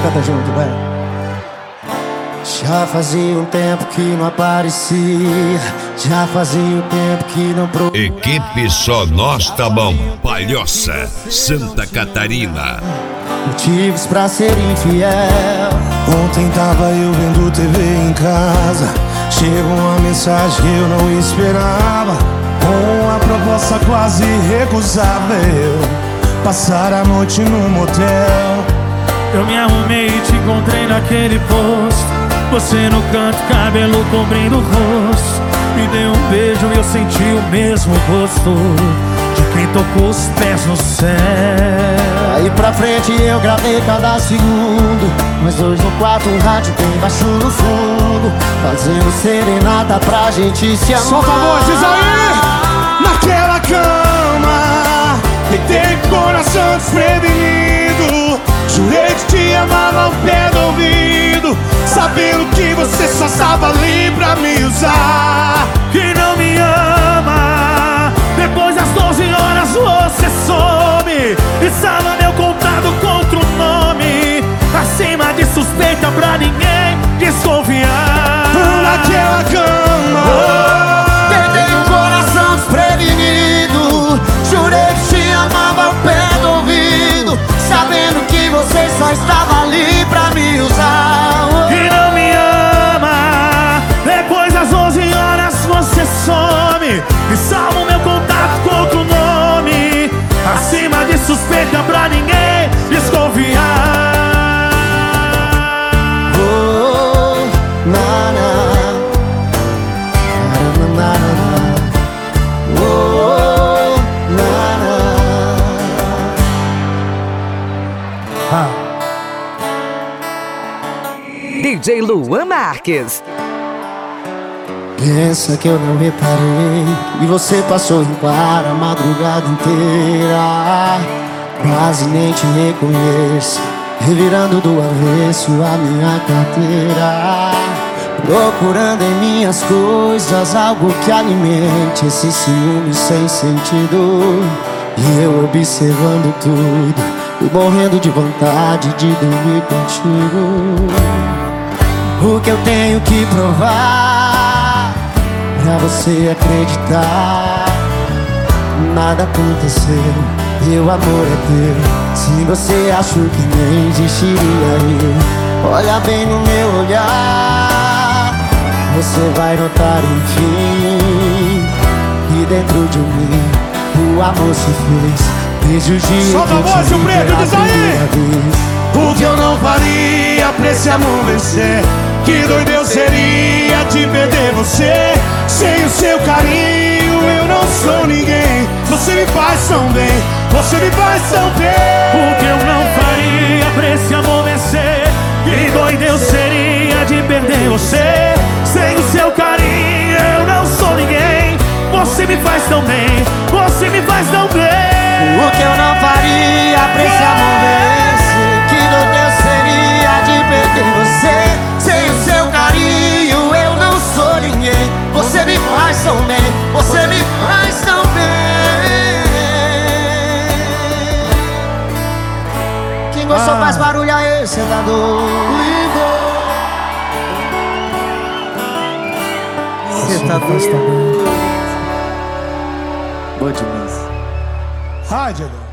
canta junto, vai. Já fazia um tempo que não aparecia, já fazia um tempo que não Equipe Só Nós Tá Bom, Palhoça, Santa Catarina. motivos pra ser infiel. Ontem tava eu vendo TV em casa, chegou uma mensagem que eu não esperava, com uma proposta quase irrecusável, passar a noite num motel. Eu me arrumei e te encontrei naquele posto, você no canto, cabelo cobrindo o rosto. Me deu um beijo e eu senti o mesmo gosto de quem tocou os pés no céu. Aí pra frente eu gravei cada segundo, mas hoje no quarto um rádio bem baixo no fundo, fazendo serenata pra gente se amar. Solta a voz, diz aí! Naquela cama, deitei com o coração desprevenido, jurei que te amava ao pé do ouvido, sabendo que você só estava ali pra me usar. Que não me ama, depois das 12 horas você some e salva meu contato contra o nome, acima de suspeita pra ninguém desconfiar. Naquela cama, Tentei um coração desprevenido, jurei que te amava ao pé do ouvido, sabendo que você só estava ali pra me usar. Que não me ama, depois das 11 horas você some e salva o meu contato contra o nome, acima de suspeita pra ninguém desconfiar. DJ Luan Marques. Pensa que eu não reparei e você passou em claro a madrugada inteira, quase nem te reconheço, revirando do avesso a minha carteira, procurando em minhas coisas algo que alimente esse ciúme sem sentido. E eu observando tudo e morrendo de vontade de dormir contigo. O que eu tenho que provar pra você acreditar? Nada aconteceu, meu amor é teu. Se você achou que nem existiria eu, olha bem no meu olhar, você vai notar enfim que dentro de mim o amor se fez desde o dia solta a voz, o preto, diz aí! O que eu não faria pra esse amor vencer? Que doido eu seria de perder você. Sem o seu carinho eu não sou ninguém. Você me faz tão bem, você me faz tão bem. O que eu não faria pra esse amor vencer? Que doido eu seria de perder você. Sem o seu carinho eu não sou ninguém. Você me faz tão bem, você me faz tão bem. O que eu não faria pra esse amor vencer? Que doido eu seria de perder você. Sem o seu carinho eu não sou ninguém. Você me faz tão bem, você me faz tão bem. Quem gostou faz barulho aí, cê tá doido. Cê tá doido. Boa demais. Rádio.